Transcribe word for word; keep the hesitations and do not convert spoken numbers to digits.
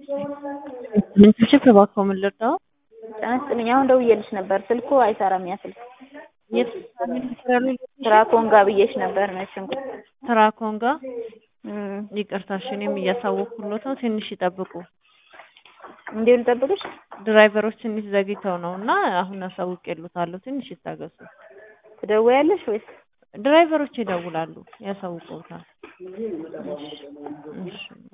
ምን ተባከው ምን ልርዳው? ጫንስጥልኝ አሁን ደውዬልሽ ነበር ስልኩ አይሰራም ያ ስልክ የት ትራኮንጋ ብዬሽ ነበር መሽንኩ ትራኮንጋ እም ይቅርታሽ እኔም እያሳወኩሎት ነው ትንሽ ይጠብቁ እንዴው ልጠብቅሽ ድራይቨሮች ትንሽ ዘግይተው ነውና አሁን አሳውቄልዎታለሁ ትንሽ ይታገሱ ትደውያለሽ ወይስ ድራይቨሮች ይደውላሉ ያሳውቁታል እሺ